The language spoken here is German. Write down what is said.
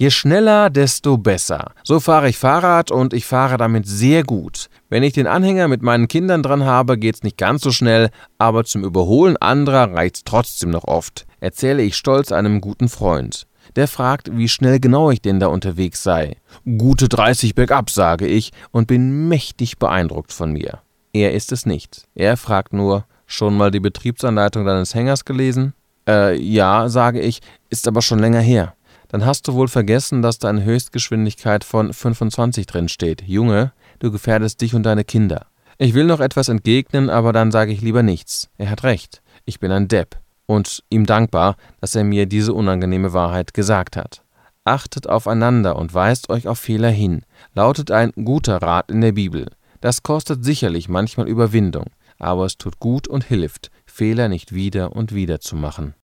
Je schneller, desto besser. So fahre ich Fahrrad und ich fahre damit sehr gut. Wenn ich den Anhänger mit meinen Kindern dran habe, geht's nicht ganz so schnell, aber zum Überholen anderer reicht's trotzdem noch oft, erzähle ich stolz einem guten Freund. Der fragt, wie schnell genau ich denn da unterwegs sei. Gute 30 bergab, sage ich und bin mächtig beeindruckt von mir. Er ist es nicht. Er fragt nur, schon mal die Betriebsanleitung deines Hängers gelesen? Ja, sage ich, ist aber schon länger her. Dann hast du wohl vergessen, dass da eine Höchstgeschwindigkeit von 25 drin steht. Junge, du gefährdest dich und deine Kinder. Ich will noch etwas entgegnen, aber dann sage ich lieber nichts. Er hat recht. Ich bin ein Depp. Und ihm dankbar, dass er mir diese unangenehme Wahrheit gesagt hat. Achtet aufeinander und weist euch auf Fehler hin, lautet ein guter Rat in der Bibel. Das kostet sicherlich manchmal Überwindung, aber es tut gut und hilft, Fehler nicht wieder und wieder zu machen.